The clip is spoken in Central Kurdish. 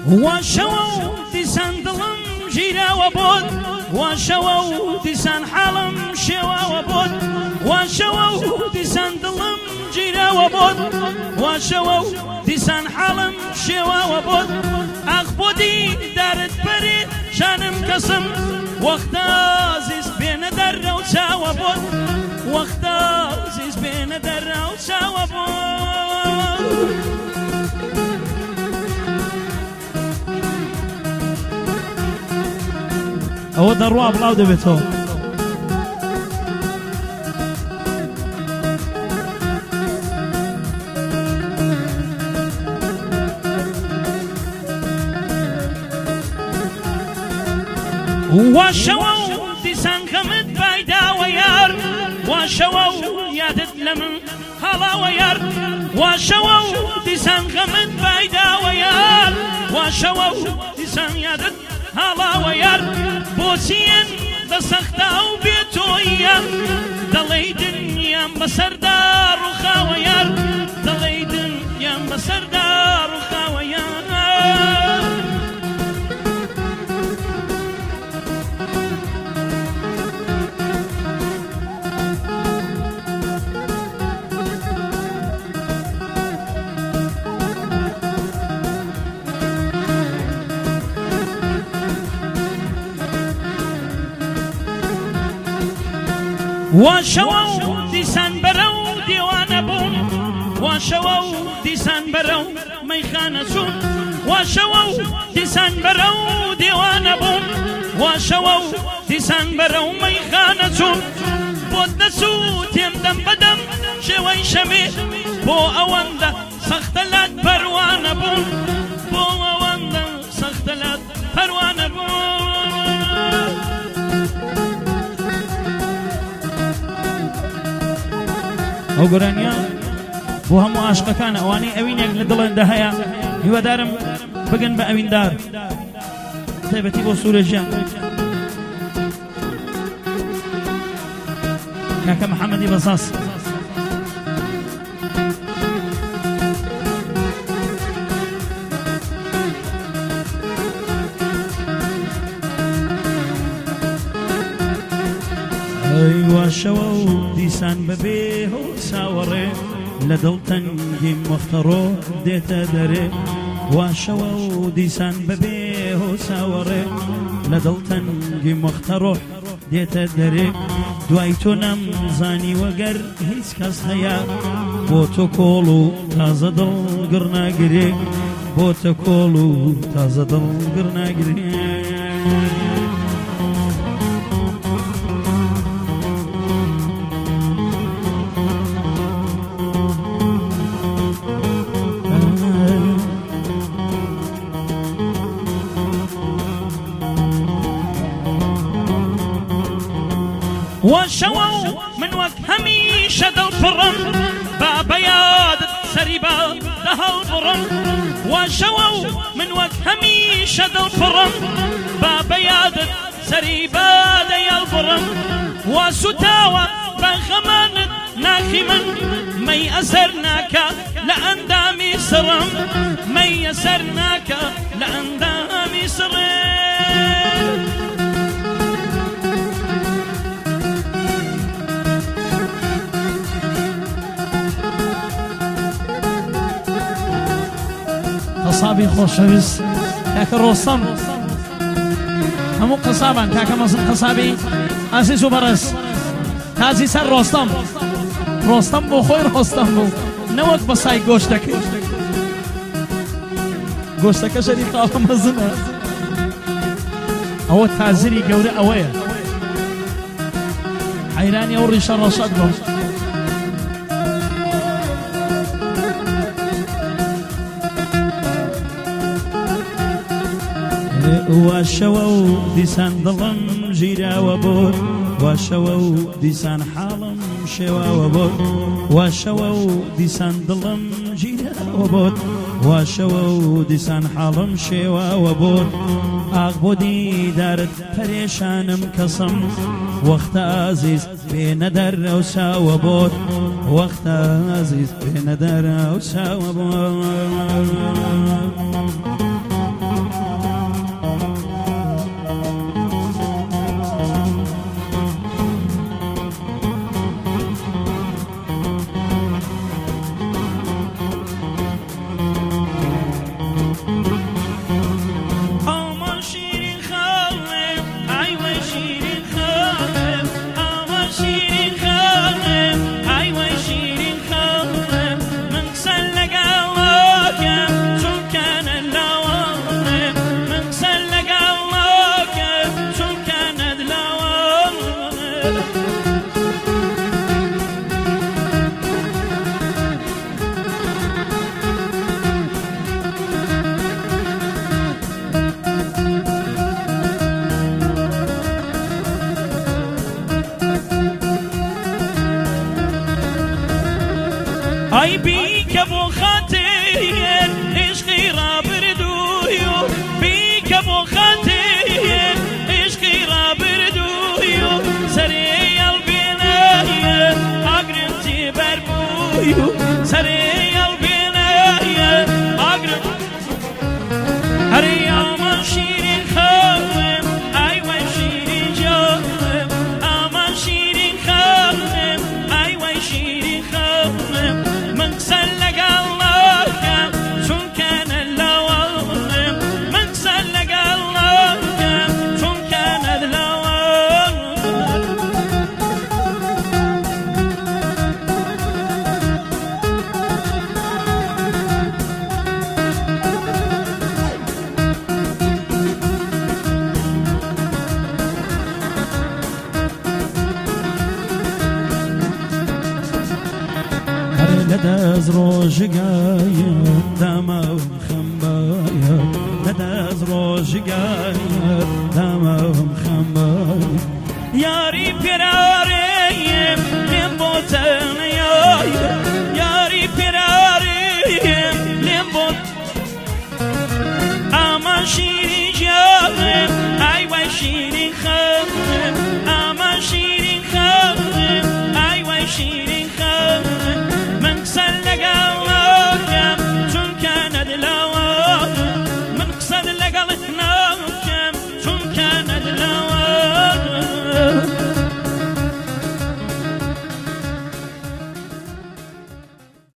واشەوە و دیسان دڵم ژیراوە بۆت واشەوە و دیسان حاڵم شێواوە بۆت واشەوە و دیسان دڵم ژیراوە بۆت واشەوە و دیسان حاڵم شێواوە بۆت ئاخ بۆ دیدارت بەرێت شانم کەسم وەختە زیست بێنە دەرە و چاوە بۆت وەختە زیست بێنە دەرە و چاوە بۆت ئەوە دەڕوا بڵاو دەبێتەوە واشەوە و دیسان کەمت پایداوە یار واشەوە و یادت لە من هەڵاوە یار واشەوە و دیسان کەمت پایداوە یار واشەوە و دیسان یادت هەڵاوە یار بۆچیەن بەسەختا و بێتۆیە دەڵێی دنیام بەسەردا ڕووخاوە یار دەڵێی دنیام بەسەردا ڕووخاوە یار واشەوە و دیسان بەرە و دیوانە بوون واشەوە و دیسان بەرە و مەیخانە چوون واشەوە و دیسان بەرە و دیوانە بوون واشەوە و دیسان بەرە و مەیخانە چوون بۆت نەچوو تێمدەم بەدەم شێوەی شەمێ بۆ ئەوەندە سەختە لات پەروانە بوون بۆ ئەوەندە سەختە لات پەروانە بوون ئەو گۆرانیە بۆ هەموو عاشقەکان ئەوانەی ئەوینێک لە دڵێندا هەیە هیوادارم بگەن بە ئەویندار تایبەتی بۆ سوورەژیان کاکە محەممەدی بەساس واشەوە و دیسان بەبێ هۆساوەڕێ لە دڵتەنگی مەختەڕۆ دێتە دەرێ واشەوە و دیسان بەبێ هۆساوەڕێ لە دڵتەنگی مەختەڕۆ دێتە دەرێ دوای تۆ نەمزانی وەگەر هیچ کەس هەیە بۆ تۆ کۆڵ و تازە دڵ گڕناگرێ بۆ تۆ کۆڵ و تازە دڵ گڕناگرێ واشەوە و من وەک هەمیشە دڵپڕم با بەیادت سەری با دەهەڵبڕم واشەوە و من وەک هەمیشە دڵپڕم با بەیادت سەری با دەیەڵبڕم وا سوتاوە بە غەمانت ناخی من مەی ئەسەر ناکە لە ئەندامی سڕم مەی ئەسەر ناکە لە ئەندامی سڕم قەسابی خۆشەویست کاکە ڕۆستەم هەموو قەسابان کاکە مەزن قەسابی ئازیز و بەڕێز تازی سەر ڕۆستەم ڕۆستەم بۆ خۆی ڕۆستەم بوو نەوەک بە سای گۆشتەکەی گۆشتەکە شەری قاوە مەزنە ئەوە تازری گەورە ئەوەیە حەیرانی ئەو ڕیشە ڕەشەد بووم واشەوە و دیسان دڵم ژیراوە بۆت واشەوە و دیسان حاڵم شێواوە بۆت واشەوە و دیسان دڵم ژیراوە بۆت واشەوە و دیسان حاڵم شێواوە بۆت ئاغ بۆ دیدارت پەرێشانم کەسم وەختە ئازیز بێنە دەرەوساوە بۆت وەختە ئازیز بێنە دەرەوساوە بۆت ای بی که بو خاطر عشقی را بردویو بی که بو خاطر عشقی را بردویو سری البینای اگرتی بربویو سری البینای اگر هری آمان شیرین خواهم ای وای شیرین جانم آمان شیرین خواهم ای وای شیرین خواهم من سلق الله کم چون کن اللوانم من سلق الله کم چون کن اللوانم نداز روشقايا دمهم خمبايا نداز روشقايا دمهم خمبايا ياري براريم لمبوتن ياري براريم لمبوت اما شيري جاهم اي وای شيري خاهم